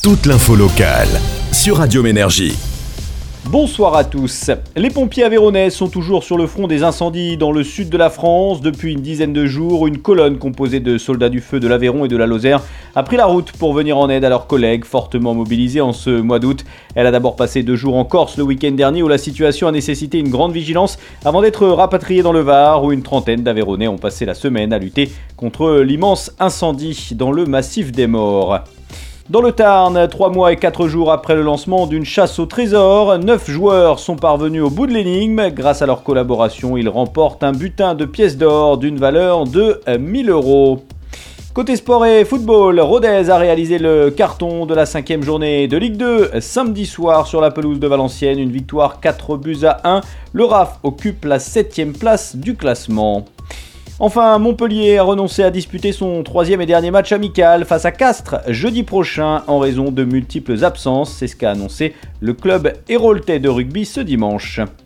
toute l'info locale sur Radio Ménergie. Bonsoir à tous. Les pompiers aveyronnais sont toujours sur le front des incendies dans le sud de la France. Depuis une dizaine de jours, une colonne composée de soldats du feu de l'Aveyron et de la Lozère a pris la route pour venir en aide à leurs collègues fortement mobilisés en ce mois d'août. Elle a d'abord passé 2 jours en Corse le week-end dernier où la situation a nécessité une grande vigilance avant d'être rapatriée dans le Var où une trentaine d'Aveyronnais ont passé la semaine à lutter contre l'immense incendie dans le massif des Morts. Dans le Tarn, 3 mois et 4 jours après le lancement d'une chasse au trésor, 9 joueurs sont parvenus au bout de l'énigme. Grâce à leur collaboration, ils remportent un butin de pièces d'or d'une valeur de 1 000 €. Côté sport et football, Rodez a réalisé le carton de la 5e journée de Ligue 2 samedi soir sur la pelouse de Valenciennes, une victoire 4-1. Le RAF occupe la 7e place du classement. Enfin, Montpellier a renoncé à disputer son 3e et dernier match amical face à Castres jeudi prochain en raison de multiples absences. C'est ce qu'a annoncé le club héraultais de rugby ce dimanche.